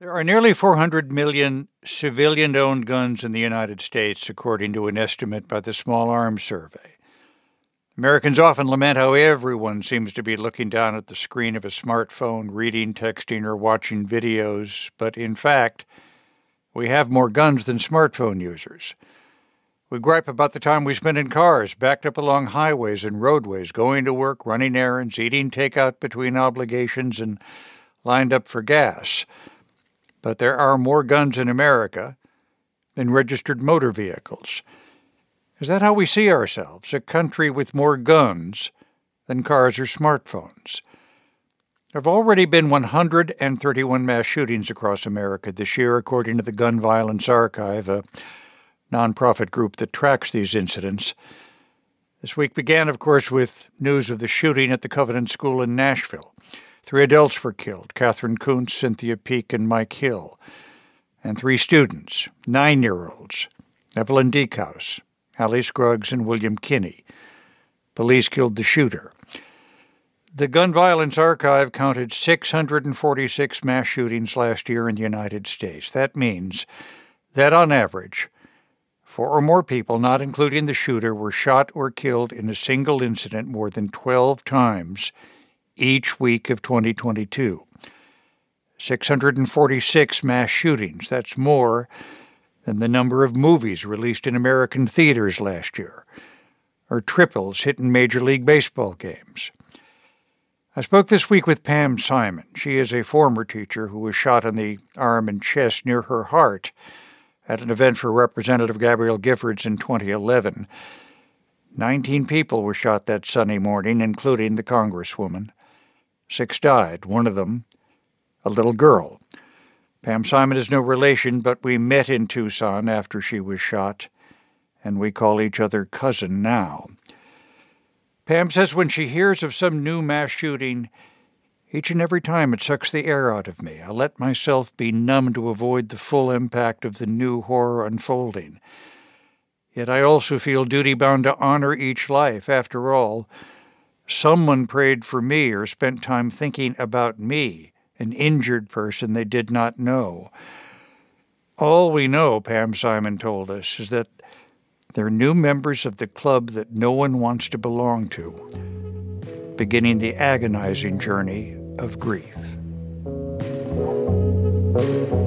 There are nearly 400 million civilian-owned guns in the United States, according to an estimate by the Small Arms Survey. Americans often lament how everyone seems to be looking down at the screen of a smartphone, reading, texting, or watching videos, but in fact, we have more guns than smartphone users. We gripe about the time we spend in cars, backed up along highways and roadways, going to work, running errands, eating takeout between obligations, and lined up for gas. But there are more guns in America than registered motor vehicles. Is that how we see ourselves, a country with more guns than cars or smartphones? There have already been 131 mass shootings across America this year, according to the Gun Violence Archive, a nonprofit group that tracks these incidents. This week began, of course, with news of the shooting at the Covenant School in Nashville. 3 adults were killed: Catherine Kuntz, Cynthia Peak, and Mike Hill. And 3 students, 9-year-olds, Evelyn Diekhaus, Hallie Scruggs, and William Kinney. Police killed the shooter. The Gun Violence Archive counted 646 mass shootings last year in the United States. That means that, on average, 4 or more people, not including the shooter, were shot or killed in a single incident more than 12 times each week of 2022. 646 mass shootings. That's more than the number of movies released in American theaters last year, or triples hit in Major League Baseball games. I spoke this week with Pam Simon. She is a former teacher who was shot in the arm and chest near her heart at an event for Representative Gabrielle Giffords in 2011. 19 people were shot that Sunday morning, including the Congresswoman. 6 died, one of them a little girl. Pam Simon is no relation, but we met in Tucson after she was shot, and we call each other cousin now. Pam says when she hears of some new mass shooting, each and every time it sucks the air out of me. I let myself be numb to avoid the full impact of the new horror unfolding. Yet I also feel duty-bound to honor each life. After all, someone prayed for me or spent time thinking about me, an injured person they did not know. All we know, Pam Simon told us, is that they're new members of the club that no one wants to belong to, beginning the agonizing journey of grief.